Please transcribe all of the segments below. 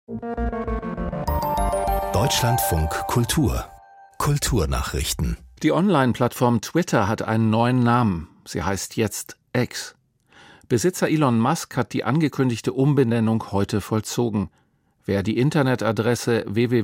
Deutschlandfunk Kultur. Kulturnachrichten. Die Online-Plattform Twitter hat einen neuen Namen. Sie heißt jetzt X. Besitzer Elon Musk hat die angekündigte Umbenennung heute vollzogen. Wer die Internetadresse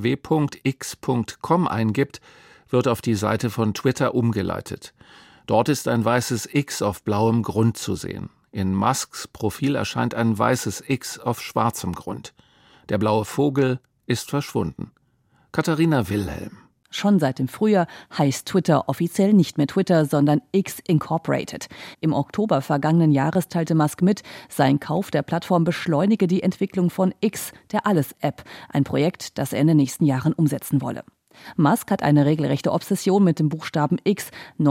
www.x.com eingibt, wird auf die Seite von Twitter umgeleitet. Dort ist ein weißes X auf blauem Grund zu sehen. In Musks Profil erscheint ein weißes X auf schwarzem Grund. Der blaue Vogel ist verschwunden. Katharina Wilhelm. Schon seit dem Frühjahr heißt Twitter offiziell nicht mehr Twitter, sondern X Incorporated. Im Oktober vergangenen Jahres teilte Musk mit, sein Kauf der Plattform beschleunige die Entwicklung von X, der Alles-App, ein Projekt, das er in den nächsten Jahren umsetzen wolle. Musk hat eine regelrechte Obsession mit dem Buchstaben X.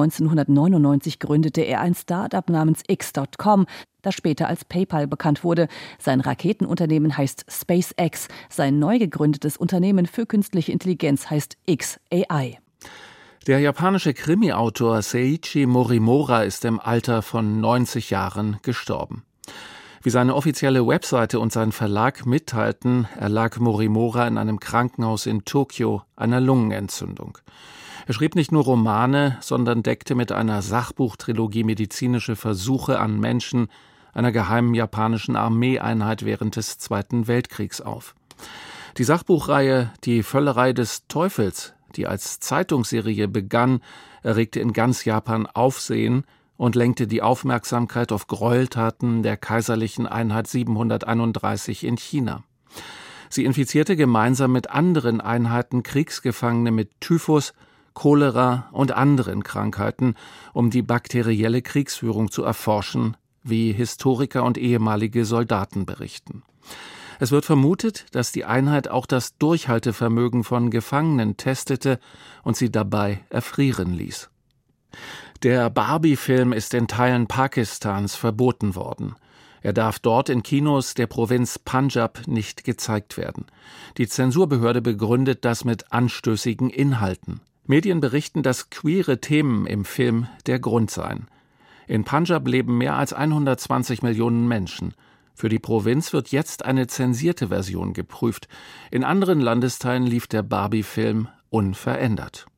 1999 gründete er ein Start-up namens X.com, das später als PayPal bekannt wurde. Sein Raketenunternehmen heißt SpaceX. Sein neu gegründetes Unternehmen für künstliche Intelligenz heißt XAI. Der japanische Krimi-Autor Seiichi Morimura ist im Alter von 90 Jahren gestorben. Wie seine offizielle Webseite und sein Verlag mitteilten, erlag Morimura in einem Krankenhaus in Tokio einer Lungenentzündung. Er schrieb nicht nur Romane, sondern deckte mit einer Sachbuchtrilogie medizinische Versuche an Menschen einer geheimen japanischen Armeeeinheit während des Zweiten Weltkriegs auf. Die Sachbuchreihe Die Völlerei des Teufels, die als Zeitungsserie begann, erregte in ganz Japan Aufsehen und lenkte die Aufmerksamkeit auf Gräueltaten der kaiserlichen Einheit 731 in China. Sie infizierte gemeinsam mit anderen Einheiten Kriegsgefangene mit Typhus, Cholera und anderen Krankheiten, um die bakterielle Kriegsführung zu erforschen, wie Historiker und ehemalige Soldaten berichten. Es wird vermutet, dass die Einheit auch das Durchhaltevermögen von Gefangenen testete und sie dabei erfrieren ließ. Der Barbie-Film ist in Teilen Pakistans verboten worden. Er darf dort in Kinos der Provinz Punjab nicht gezeigt werden. Die Zensurbehörde begründet das mit anstößigen Inhalten. Medien berichten, dass queere Themen im Film der Grund seien. In Punjab leben mehr als 120 Millionen Menschen. Für die Provinz wird jetzt eine zensierte Version geprüft. In anderen Landesteilen lief der Barbie-Film unverändert.